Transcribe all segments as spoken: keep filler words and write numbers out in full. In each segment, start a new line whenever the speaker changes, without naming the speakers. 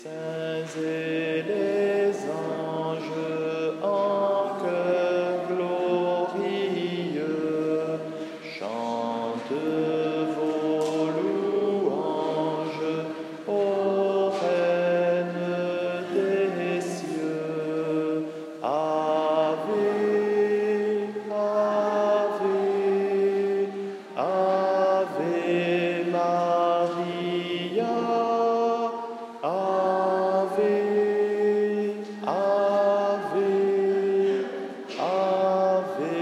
Saints et les anges en chœur glorieux chantent vos louanges, ô Reine des cieux. Ave, Ave, Ave Maria. Ave, Ave, Ave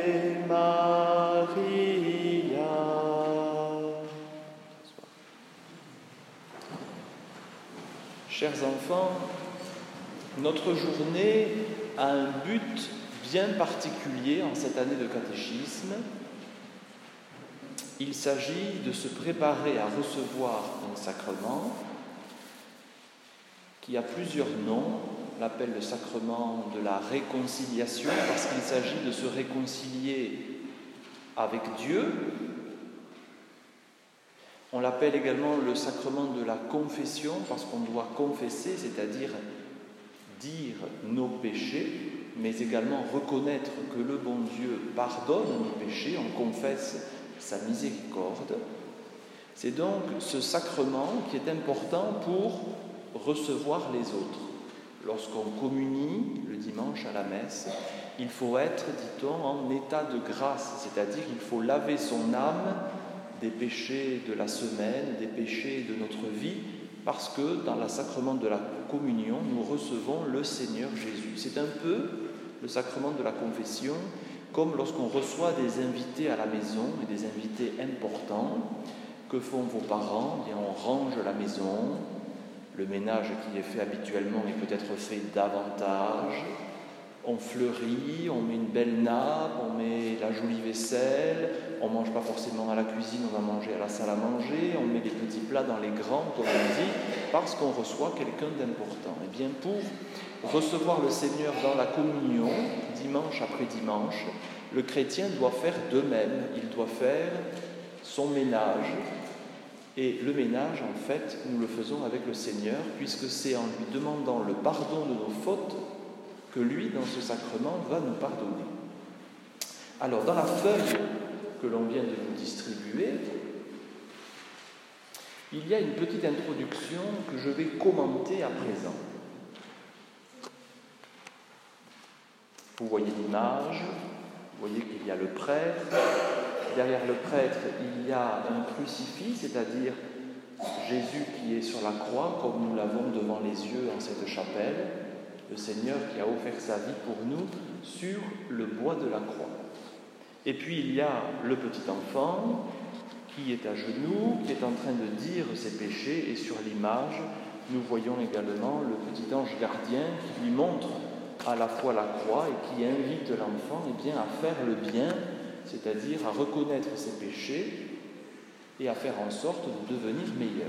Maria. Chers enfants, notre journée a un but bien particulier en cette année de catéchisme. Il s'agit de se préparer à recevoir un sacrement qui a plusieurs noms. On l'appelle le sacrement de la réconciliation parce qu'il s'agit de se réconcilier avec Dieu. On l'appelle également le sacrement de la confession parce qu'on doit confesser, c'est-à-dire dire nos péchés, mais également reconnaître que le bon Dieu pardonne nos péchés, on confesse sa miséricorde. C'est donc ce sacrement qui est important pour recevoir les autres. Lorsqu'on communie le dimanche à la messe, il faut être, dit-on, en état de grâce, c'est-à-dire il faut laver son âme des péchés de la semaine, des péchés de notre vie, parce que dans le sacrement de la communion, nous recevons le Seigneur Jésus. C'est un peu le sacrement de la confession, comme lorsqu'on reçoit des invités à la maison, et des invités importants. Que font vos parents? Eh bien, on range la maison. Le ménage qui est fait habituellement est peut-être fait davantage. On fleurit, on met une belle nappe, on met la jolie vaisselle. On ne mange pas forcément à la cuisine, on va manger à la salle à manger. On met les petits plats dans les grands, comme on dit, parce qu'on reçoit quelqu'un d'important. Et bien, pour recevoir le Seigneur dans la communion, dimanche après dimanche, le chrétien doit faire de même. Il doit faire son ménage. Et le ménage, en fait, nous le faisons avec le Seigneur, puisque c'est en lui demandant le pardon de nos fautes que lui, dans ce sacrement, va nous pardonner. Alors, dans la feuille que l'on vient de vous distribuer, il y a une petite introduction que je vais commenter à présent. Vous voyez l'image, vous voyez qu'il y a le prêtre. Derrière le prêtre, il y a un crucifix, c'est-à-dire Jésus qui est sur la croix, comme nous l'avons devant les yeux en cette chapelle, le Seigneur qui a offert sa vie pour nous sur le bois de la croix. Et puis il y a le petit enfant qui est à genoux, qui est en train de dire ses péchés, et sur l'image, nous voyons également le petit ange gardien qui lui montre à la fois la croix et qui invite l'enfant eh bien, à faire le bien, c'est-à-dire à reconnaître ses péchés et à faire en sorte de devenir meilleur.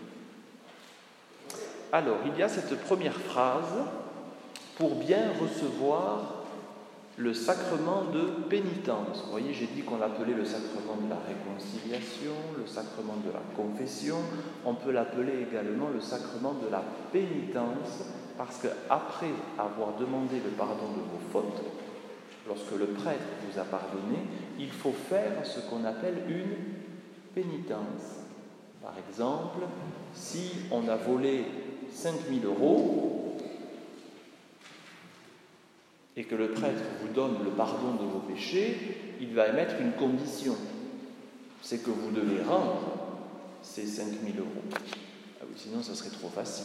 Alors, il y a cette première phrase: pour bien recevoir le sacrement de pénitence. Vous voyez, j'ai dit qu'on l'appelait le sacrement de la réconciliation, le sacrement de la confession. On peut l'appeler également le sacrement de la pénitence, parce qu'après avoir demandé le pardon de vos fautes, lorsque le prêtre vous a pardonné, il faut faire ce qu'on appelle une pénitence. Par exemple, si on a volé cinq mille euros et que le prêtre vous donne le pardon de vos péchés, il va émettre une condition. C'est que vous devez rendre ces cinq mille euros. Ah oui, sinon, ça serait trop facile.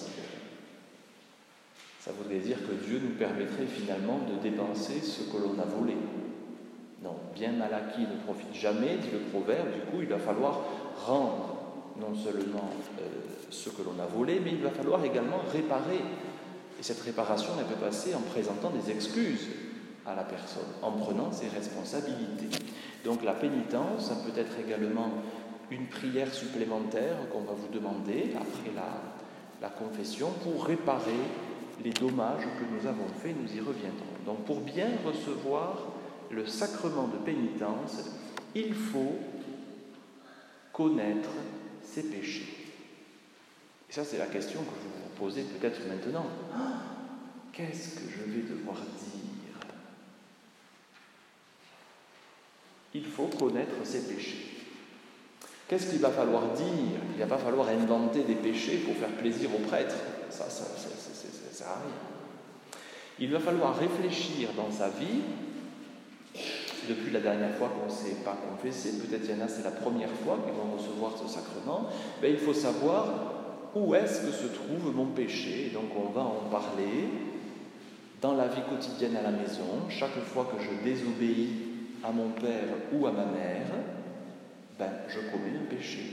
Ça voudrait dire que Dieu nous permettrait finalement de dépenser ce que l'on a volé. Non, bien mal acquis ne profite jamais, dit le proverbe. Du coup, il va falloir rendre non seulement euh, ce que l'on a volé, mais il va falloir également réparer. Et cette réparation, elle peut passer en présentant des excuses à la personne, en prenant ses responsabilités. Donc la pénitence, ça peut être également une prière supplémentaire qu'on va vous demander après la, la confession pour réparer les dommages que nous avons faits, nous y reviendrons. Donc pour bien recevoir le sacrement de pénitence, il faut connaître ses péchés. Et ça, c'est la question que je vous posez peut-être maintenant. Ah, qu'est-ce que je vais devoir dire? Il faut connaître ses péchés. Qu'est-ce qu'il va falloir dire? Il ne va pas falloir inventer des péchés pour faire plaisir aux prêtres. Ça, ça, ça, ça, ça, ça sert à rien. Il va falloir réfléchir dans sa vie. Depuis la dernière fois qu'on ne s'est pas confessé, peut-être il y en a, c'est la première fois qu'ils vont recevoir ce sacrement, ben, il faut savoir où est-ce que se trouve mon péché. Et donc on va en parler dans la vie quotidienne à la maison. Chaque fois que je désobéis à mon père ou à ma mère, ben, je commets un péché.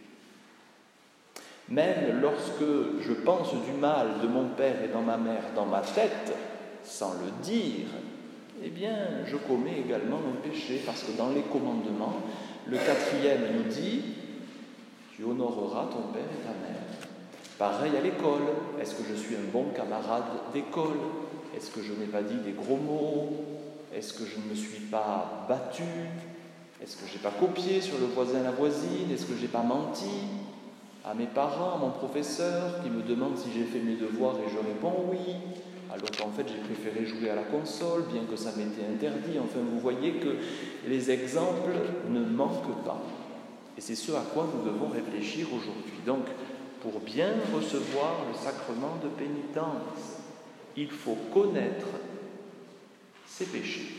Même lorsque je pense du mal de mon père et de ma mère dans ma tête, sans le dire, eh bien, je commets également un péché, parce que dans les commandements, le quatrième nous dit « Tu honoreras ton père et ta mère ». Pareil à l'école. Est-ce que je suis un bon camarade d'école? Est-ce que je n'ai pas dit des gros mots? Est-ce que je ne me suis pas battu? Est-ce que je n'ai pas copié sur le voisin, la voisine? Est-ce que je n'ai pas menti à mes parents, à mon professeur, qui me demande si j'ai fait mes devoirs et je réponds oui, alors qu'en fait j'ai préféré jouer à la console, bien que ça m'était interdit. Enfin, vous voyez que les exemples ne manquent pas. Et c'est ce à quoi nous devons réfléchir aujourd'hui. Donc, pour bien recevoir le sacrement de pénitence, il faut connaître ses péchés.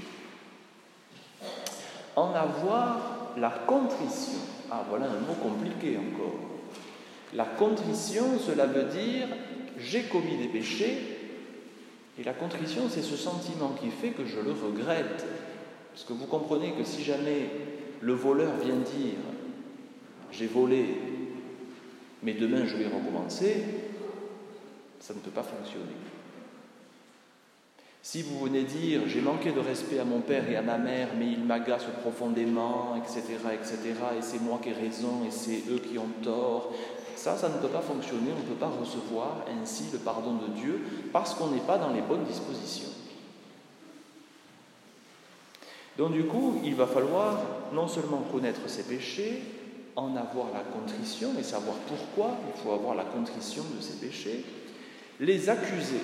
En avoir la contrition. Ah, voilà un mot compliqué encore. La contrition, cela veut dire j'ai commis des péchés, et la contrition, c'est ce sentiment qui fait que je le regrette. Parce que vous comprenez que si jamais le voleur vient dire j'ai volé, mais demain je vais recommencer, ça ne peut pas fonctionner. Si vous venez dire j'ai manqué de respect à mon père et à ma mère, mais ils m'agacent profondément, et cetera, et cetera, et c'est moi qui ai raison et c'est eux qui ont tort, ça, ça ne peut pas fonctionner, on ne peut pas recevoir ainsi le pardon de Dieu parce qu'on n'est pas dans les bonnes dispositions. Donc du coup, il va falloir non seulement connaître ses péchés, en avoir la contrition et savoir pourquoi il faut avoir la contrition de ses péchés, les accuser.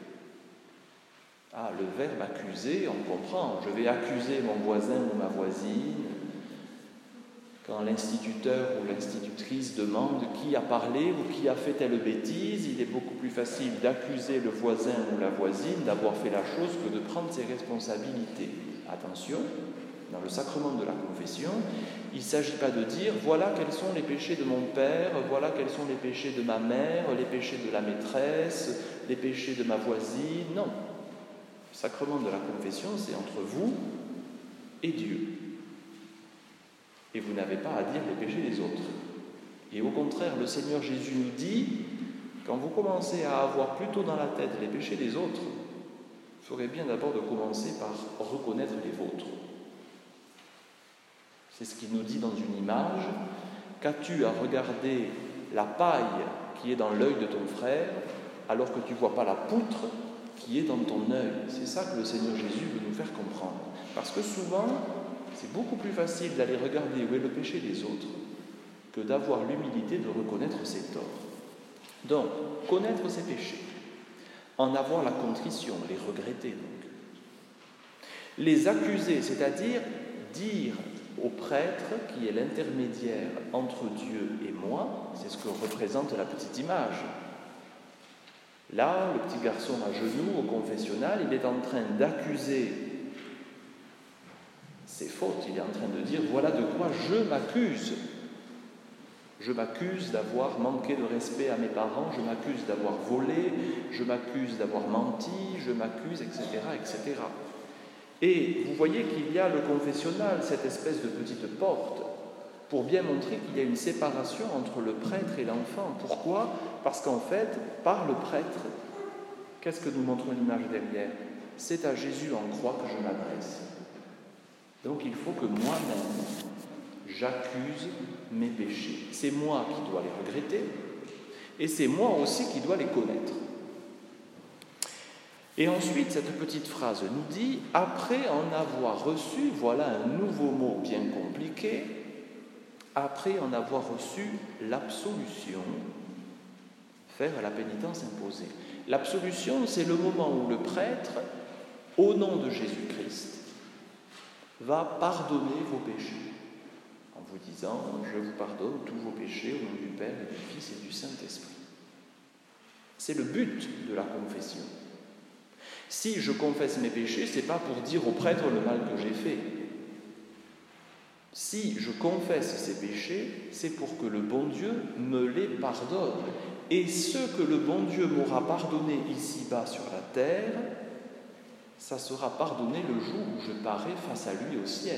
Ah, le verbe accuser, on comprend. Je vais accuser mon voisin ou ma voisine. Quand l'instituteur ou l'institutrice demande qui a parlé ou qui a fait telle bêtise, il est beaucoup plus facile d'accuser le voisin ou la voisine d'avoir fait la chose que de prendre ses responsabilités. Attention, dans le sacrement de la confession, il ne s'agit pas de dire voilà quels sont les péchés de mon père, voilà quels sont les péchés de ma mère, les péchés de la maîtresse, les péchés de ma voisine. Non. Le sacrement de la confession, c'est entre vous et Dieu. Et vous n'avez pas à dire les péchés des autres. Et au contraire, le Seigneur Jésus nous dit, quand vous commencez à avoir plutôt dans la tête les péchés des autres, il faudrait bien d'abord de commencer par reconnaître les vôtres. C'est ce qu'il nous dit dans une image. Qu'as-tu à regarder la paille qui est dans l'œil de ton frère, alors que tu ne vois pas la poutre qui est dans ton œil? C'est ça que le Seigneur Jésus veut nous faire comprendre. Parce que souvent, c'est beaucoup plus facile d'aller regarder où est le péché des autres que d'avoir l'humilité de reconnaître ses torts. Donc, connaître ses péchés, en avoir la contrition, les regretter donc. Les accuser, c'est-à-dire dire au prêtre qui est l'intermédiaire entre Dieu et moi, c'est ce que représente la petite image. Là, le petit garçon à genoux au confessionnal, il est en train d'accuser ses fautes, il est en train de dire, voilà de quoi je m'accuse. Je m'accuse d'avoir manqué de respect à mes parents, je m'accuse d'avoir volé, je m'accuse d'avoir menti, je m'accuse, et cetera, et cetera. Et vous voyez qu'il y a le confessionnal, cette espèce de petite porte, pour bien montrer qu'il y a une séparation entre le prêtre et l'enfant. Pourquoi? Parce qu'en fait, par le prêtre, qu'est-ce que nous montre l'image derrière? C'est à Jésus en croix que je m'adresse. Donc il faut que moi-même, j'accuse mes péchés. C'est moi qui dois les regretter et c'est moi aussi qui dois les connaître. Et ensuite, cette petite phrase nous dit « Après en avoir reçu », voilà un nouveau mot bien compliqué, « après en avoir reçu l'absolution, faire la pénitence imposée. L'absolution, c'est le moment où le prêtre, au nom de Jésus-Christ, va pardonner vos péchés, en vous disant « Je vous pardonne tous vos péchés au nom du Père et du Fils et du Saint-Esprit ». C'est le but de la confession. Si je confesse mes péchés, ce n'est pas pour dire au prêtre le mal que j'ai fait. Si je confesse ces péchés, c'est pour que le bon Dieu me les pardonne. Et ce que le bon Dieu m'aura pardonné ici-bas sur la terre, ça sera pardonné le jour où je parai face à lui au ciel.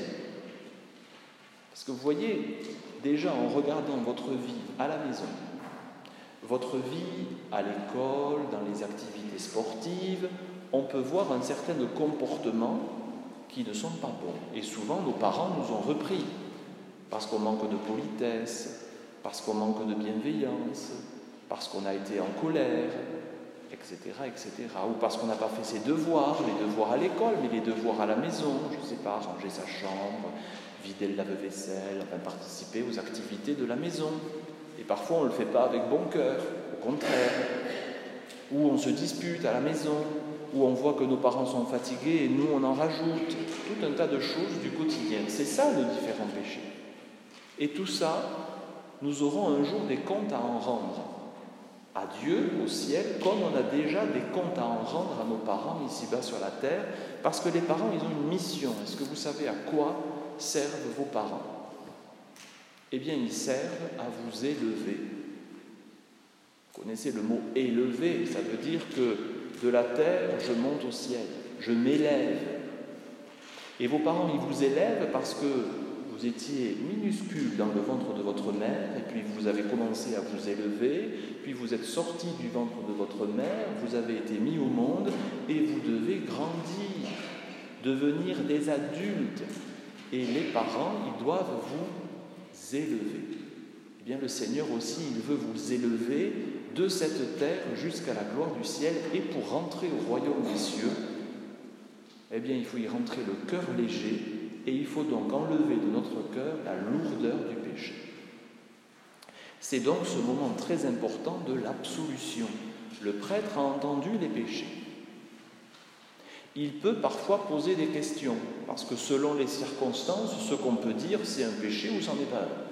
Parce que vous voyez, déjà en regardant votre vie à la maison, votre vie à l'école, dans les activités sportives, on peut voir un certain comportement qui ne sont pas bons. Et souvent, nos parents nous ont repris, parce qu'on manque de politesse, parce qu'on manque de bienveillance, parce qu'on a été en colère, et cetera, et cetera. Ou parce qu'on n'a pas fait ses devoirs, les devoirs à l'école, mais les devoirs à la maison, je ne sais pas, ranger sa chambre, vider le lave-vaisselle, enfin participer aux activités de la maison. Et parfois, on ne le fait pas avec bon cœur, au contraire. Ou on se dispute à la maison, où on voit que nos parents sont fatigués et nous, on en rajoute. Tout un tas de choses du quotidien. C'est ça, nos différents péchés. Et tout ça, nous aurons un jour des comptes à en rendre à Dieu, au ciel, comme on a déjà des comptes à en rendre à nos parents ici-bas sur la terre, parce que les parents, ils ont une mission. Est-ce que vous savez à quoi servent vos parents? Eh bien, ils servent à vous élever. Vous connaissez le mot « élever », ça veut dire que de la terre, je monte au ciel, je m'élève. Et vos parents, ils vous élèvent parce que vous étiez minuscule dans le ventre de votre mère, et puis vous avez commencé à vous élever, puis vous êtes sorti du ventre de votre mère, vous avez été mis au monde, et vous devez grandir, devenir des adultes. Et les parents, ils doivent vous élever. Eh bien, le Seigneur aussi, il veut vous élever de cette terre jusqu'à la gloire du ciel, et pour rentrer au royaume des cieux, eh bien, il faut y rentrer le cœur léger, et il faut donc enlever de notre cœur la lourdeur du péché. C'est donc ce moment très important de l'absolution. Le prêtre a entendu les péchés. Il peut parfois poser des questions, parce que selon les circonstances, ce qu'on peut dire, c'est un péché ou c'en est pas un.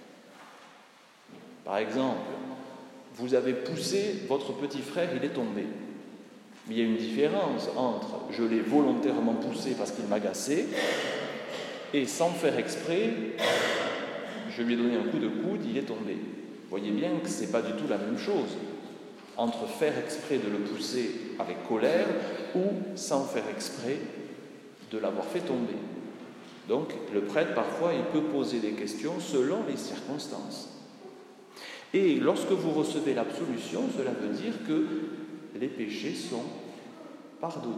Par exemple, vous avez poussé votre petit frère, il est tombé. Mais il y a une différence entre je l'ai volontairement poussé parce qu'il m'agaçait, et sans faire exprès, je lui ai donné un coup de coude, il est tombé. Vous voyez bien que ce n'est pas du tout la même chose entre faire exprès de le pousser avec colère ou sans faire exprès de l'avoir fait tomber. Donc le prêtre, parfois, il peut poser des questions selon les circonstances. Et lorsque vous recevez l'absolution, cela veut dire que les péchés sont pardonnés.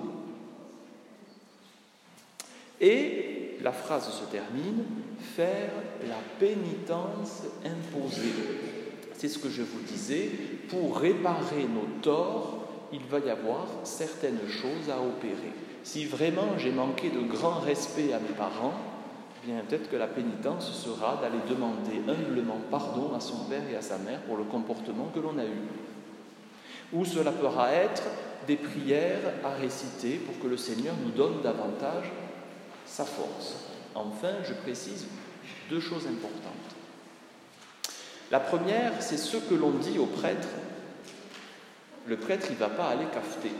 Et la phrase se termine « faire la pénitence imposée ». C'est ce que je vous disais, pour réparer nos torts, il va y avoir certaines choses à opérer. Si vraiment j'ai manqué de grand respect à mes parents, bien peut-être que la pénitence sera d'aller demander humblement pardon à son père et à sa mère pour le comportement que l'on a eu. Ou cela pourra être des prières à réciter pour que le Seigneur nous donne davantage sa force. Enfin, je précise deux choses importantes. La première, c'est ce que l'on dit au prêtre. Le prêtre, il ne va pas aller cafeter.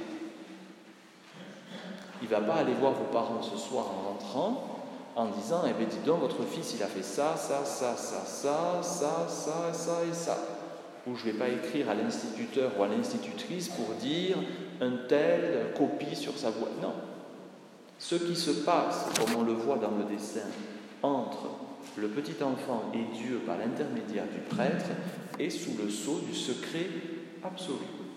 Il ne va pas aller voir vos parents ce soir en rentrant en disant « Eh bien, dis donc, votre fils, il a fait ça, ça, ça, ça, ça, ça, ça, ça et ça. » Ou je ne vais pas écrire à l'instituteur ou à l'institutrice pour dire « Un tel copie sur sa voix. » Non. Ce qui se passe, comme on le voit dans le dessin, entre le petit enfant et Dieu par l'intermédiaire du prêtre est sous le sceau du secret absolu.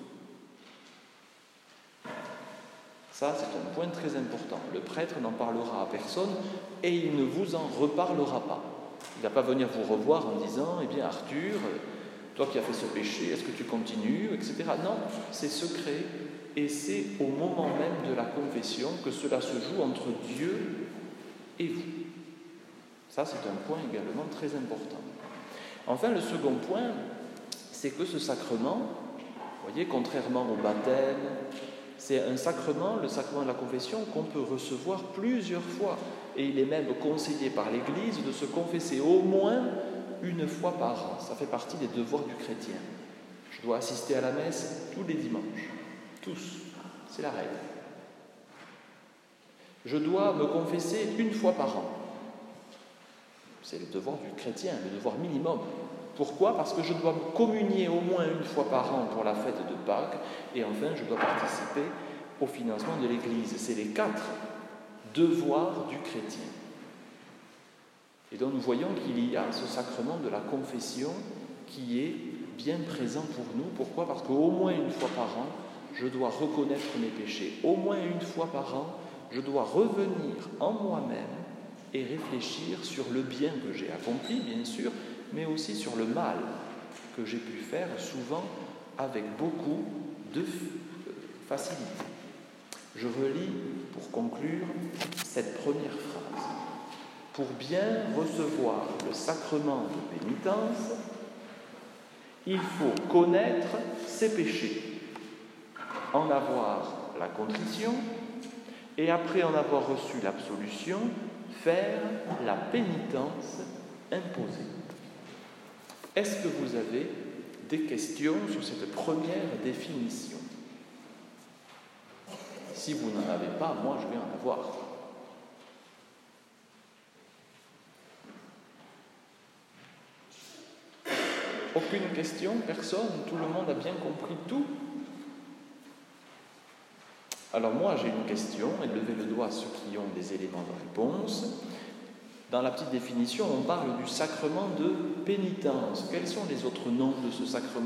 Ça, c'est un point très important. Le prêtre n'en parlera à personne et il ne vous en reparlera pas. Il ne va pas venir vous revoir en disant « Eh bien, Arthur, toi qui as fait ce péché, est-ce que tu continues ?» et cetera. Non, c'est secret et c'est au moment même de la confession que cela se joue entre Dieu et vous. Ça, c'est un point également très important. Enfin, le second point, c'est que ce sacrement, Vous voyez, contrairement au baptême, c'est un sacrement, le sacrement de la confession, qu'on peut recevoir plusieurs fois. Et il est même conseillé par l'Église de se confesser au moins une fois par an. Ça fait partie des devoirs du chrétien. Je dois assister à la messe tous les dimanches. Tous. C'est la règle. Je dois me confesser une fois par an. C'est le devoir du chrétien, le devoir minimum. Pourquoi ? Parce que je dois me communier au moins une fois par an pour la fête de Pâques, et enfin je dois participer au financement de l'Église. C'est les quatre devoirs du chrétien. Et donc nous voyons qu'il y a ce sacrement de la confession qui est bien présent pour nous. Pourquoi ? Parce qu'au moins une fois par an, je dois reconnaître mes péchés. Au moins une fois par an, je dois revenir en moi-même et réfléchir sur le bien que j'ai accompli, bien sûr, mais aussi sur le mal que j'ai pu faire, souvent avec beaucoup de facilité. Je relis, pour conclure, cette première phrase. Pour bien recevoir le sacrement de pénitence, il faut connaître ses péchés, en avoir la contrition, et après en avoir reçu l'absolution, faire la pénitence imposée. Est-ce que vous avez des questions sur cette première définition ? Si vous n'en avez pas, moi je vais en avoir. Aucune question ? Personne ? Tout le monde a bien compris tout ? Alors moi j'ai une question, et levez le doigt ceux qui ont des éléments de réponse. Dans la petite définition, on parle du sacrement de pénitence. Quels sont les autres noms de ce sacrement ?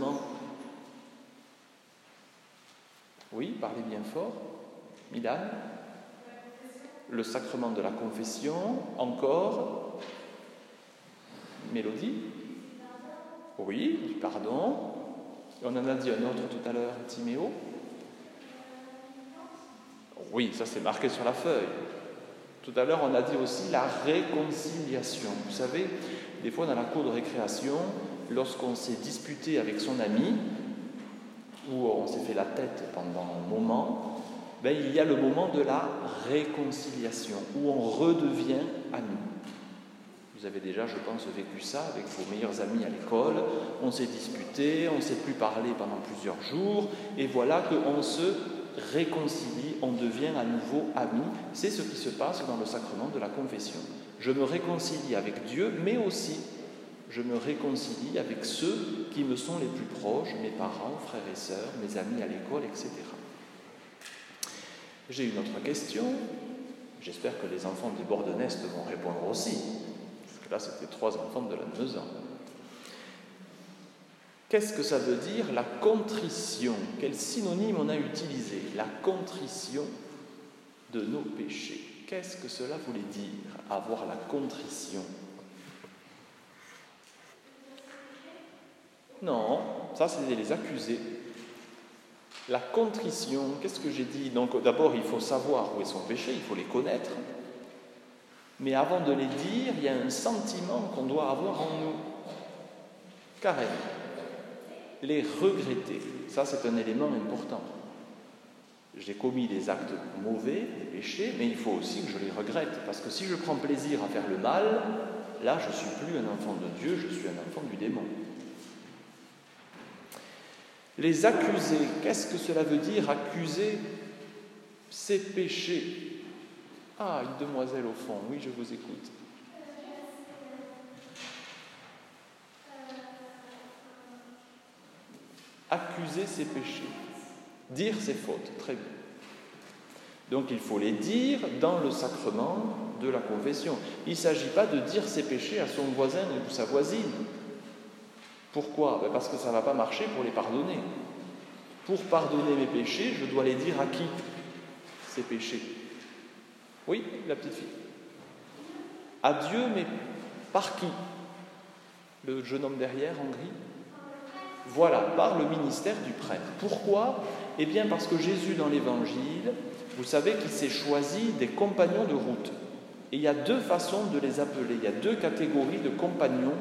Oui, parlez bien fort. Milan ? Le sacrement de la confession. Encore ? Mélodie ? Oui, du pardon. On en a dit un autre tout à l'heure, Timéo. Oui, ça c'est marqué sur la feuille. Tout à l'heure, on a dit aussi la réconciliation. Vous savez, des fois dans la cour de récréation, lorsqu'on s'est disputé avec son ami, ou on s'est fait la tête pendant un moment, ben, il y a le moment de la réconciliation, où on redevient amis. Vous avez déjà, je pense, vécu ça avec vos meilleurs amis à l'école. On s'est disputé, on ne s'est plus parlé pendant plusieurs jours, et voilà qu'on se réconcilie, on devient à nouveau amis. C'est ce qui se passe dans le sacrement de la confession. Je me réconcilie avec Dieu, mais aussi je me réconcilie avec ceux qui me sont les plus proches, mes parents, frères et sœurs, mes amis à l'école, et cetera. J'ai une autre question. J'espère que les enfants des Bordenestes vont répondre aussi. Parce que là, c'était trois enfants de la Neuzac. Qu'est-ce que ça veut dire la contrition ? Quel synonyme on a utilisé ? La contrition de nos péchés. Qu'est-ce que cela voulait dire, avoir la contrition ? Non, ça c'est les accusés. La contrition, qu'est-ce que j'ai dit ? Donc d'abord, il faut savoir où est son péché, il faut les connaître. Mais avant de les dire, il y a un sentiment qu'on doit avoir en nous. Carrément. Les regretter, ça c'est un élément important. J'ai commis des actes mauvais, des péchés, mais il faut aussi que je les regrette, parce que si je prends plaisir à faire le mal, là je ne suis plus un enfant de Dieu, je suis un enfant du démon. Les accuser, qu'est-ce que cela veut dire, accuser ses péchés ? Ah, une demoiselle au fond, oui, je vous écoute. Accuser ses péchés, dire ses fautes, très bien. Donc il faut les dire dans le sacrement de la confession. Il ne s'agit pas de dire ses péchés à son voisin ou sa voisine. Pourquoi ? Ben parce que ça ne va pas marcher pour les pardonner. Pour pardonner mes péchés, je dois les dire à qui ? Ces péchés. Oui, la petite fille. À Dieu, mais par qui ? Le jeune homme derrière, en gris ? Voilà, par le ministère du prêtre. Pourquoi ? Eh bien parce que Jésus, dans l'Évangile, vous savez qu'il s'est choisi des compagnons de route. Et il y a deux façons de les appeler. Il y a deux catégories de compagnons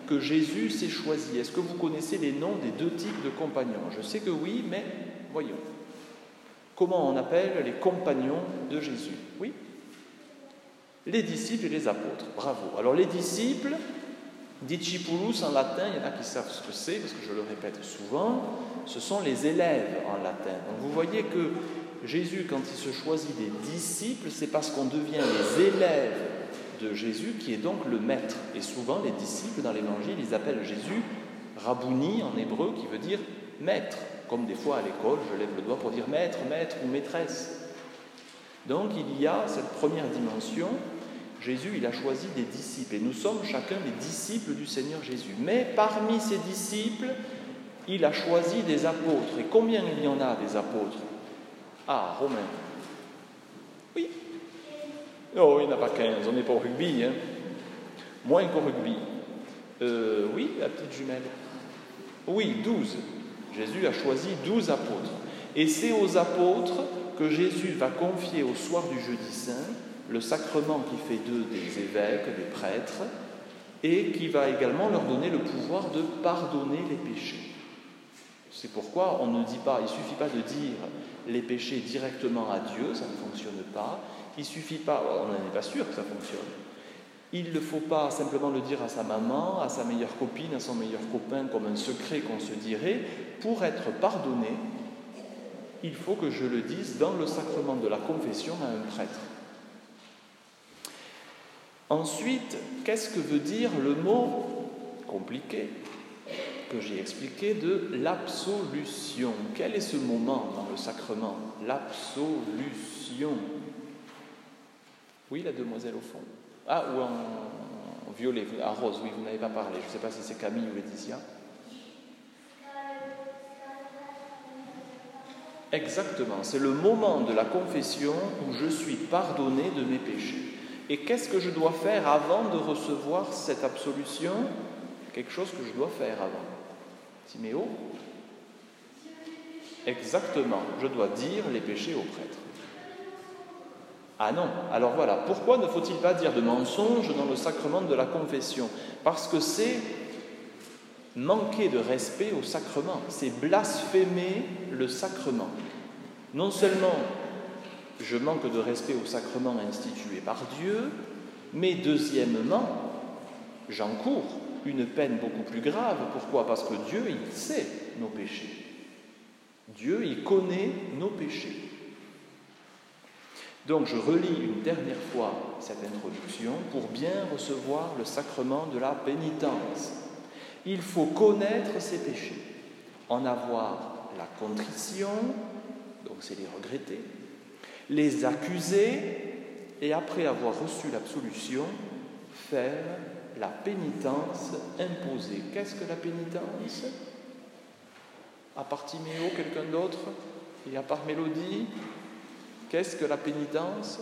que Jésus s'est choisi. Est-ce que vous connaissez les noms des deux types de compagnons? Je sais que oui, mais voyons. Comment on appelle les compagnons de Jésus? Oui? Les disciples et les apôtres. Bravo. Alors les disciples, discipulus en latin, il y en a qui savent ce que c'est, parce que je le répète souvent, ce sont les élèves en latin. Donc vous voyez que Jésus, quand il se choisit des disciples, c'est parce qu'on devient les élèves de Jésus, qui est donc le maître. Et souvent, les disciples, dans l'Évangile, ils appellent Jésus Rabouni en hébreu, qui veut dire maître. Comme des fois à l'école, je lève le doigt pour dire maître, maître ou maîtresse. Donc il y a cette première dimension. Jésus, il a choisi des disciples. Et nous sommes chacun des disciples du Seigneur Jésus. Mais parmi ces disciples, il a choisi des apôtres. Et combien il y en a des apôtres? Ah, Romain. Oui. Oh, il n'y en a pas quinze, on n'est pas au rugby. Hein. Moins qu'au rugby. Euh, oui, la petite jumelle. Oui, douze. Jésus a choisi douze apôtres. Et c'est aux apôtres que Jésus va confier au soir du jeudi saint le sacrement qui fait d'eux des évêques, des prêtres, et qui va également leur donner le pouvoir de pardonner les péchés. C'est pourquoi on ne dit pas, il ne suffit pas de dire les péchés directement à Dieu, ça ne fonctionne pas. Il ne suffit pas, on n'en est pas sûr que ça fonctionne. Il ne faut pas simplement le dire à sa maman, à sa meilleure copine, à son meilleur copain, comme un secret qu'on se dirait. Pour être pardonné, il faut que je le dise dans le sacrement de la confession à un prêtre. Ensuite, qu'est-ce que veut dire le mot compliqué que j'ai expliqué de l'absolution? Quel est ce moment dans le sacrement? L'absolution. Oui, la demoiselle au fond. Ah, ou en violet, en rose, oui, vous n'avez pas parlé. Je ne sais pas si c'est Camille ou Laetitia. Exactement, c'est le moment de la confession où je suis pardonné de mes péchés. Et qu'est-ce que je dois faire avant de recevoir cette absolution? Quelque chose que je dois faire avant. Timéo? Exactement, je dois dire les péchés au prêtre. Ah non, alors voilà, pourquoi ne faut-il pas dire de mensonge dans le sacrement de la confession? Parce que c'est manquer de respect au sacrement, c'est blasphémer le sacrement. Non seulement je manque de respect au sacrement institué par Dieu, mais deuxièmement, j'encours une peine beaucoup plus grave. Pourquoi? Parce que Dieu, il sait nos péchés. Dieu, il connaît nos péchés. Donc je relis une dernière fois cette introduction pour bien recevoir le sacrement de la pénitence. Il faut connaître ses péchés, en avoir la contrition, donc c'est les regretter, les accuser, et après avoir reçu l'absolution, faire la pénitence imposée. Qu'est-ce que la pénitence? À part Timéo, quelqu'un d'autre? Et à part Mélodie? Qu'est-ce que la pénitence?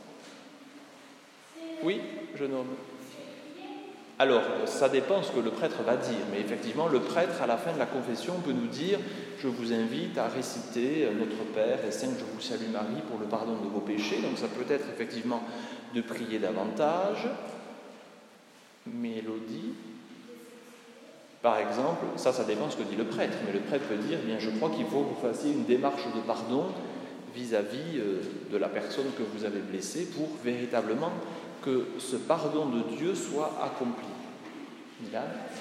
Oui, jeune homme. Alors, ça dépend ce que le prêtre va dire, mais effectivement, le prêtre, à la fin de la confession, peut nous dire « Je vous invite à réciter Notre Père et Sainte Je vous salue Marie pour le pardon de vos péchés ». Donc ça peut être effectivement de prier davantage. Mélodie, par exemple, ça, ça dépend ce que dit le prêtre, mais le prêtre peut dire « Bien, je crois qu'il faut que vous fassiez une démarche de pardon vis-à-vis de la personne que vous avez blessée pour véritablement que ce pardon de Dieu soit accompli. » Milan ?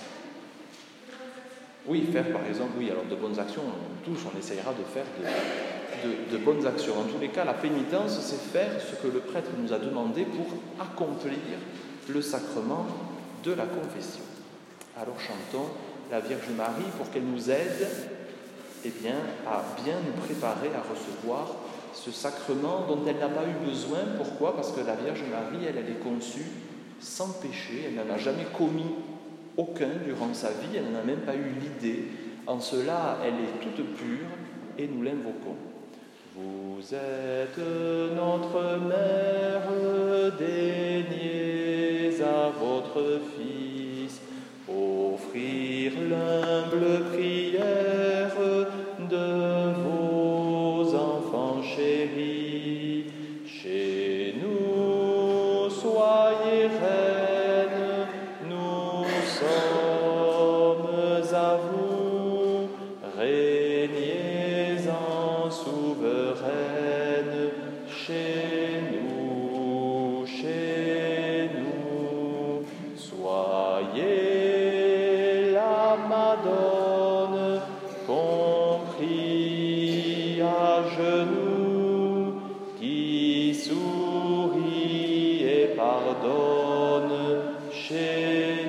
Oui, faire par exemple, oui, alors de bonnes actions, tous on essayera de faire de, de, de bonnes actions. En tous les cas, la pénitence, c'est faire ce que le prêtre nous a demandé pour accomplir le sacrement de la confession. Alors chantons la Vierge Marie pour qu'elle nous aide eh bien, à bien nous préparer à recevoir ce sacrement dont elle n'a pas eu besoin. Pourquoi? Parce que la Vierge Marie, elle, elle est conçue sans péché, elle n'en a jamais commis aucun durant sa vie, elle n'en a même pas eu l'idée. En cela, elle est toute pure et nous l'invoquons. Vous êtes notre Mère, daignez à votre Fils offrir l'humble prière de vos enfants chéris. Chez nous, soyez reine, nous sommes reine, chez nous, chez nous. Soyez la Madone, qu'on prie à genoux, qui sourit et pardonne chez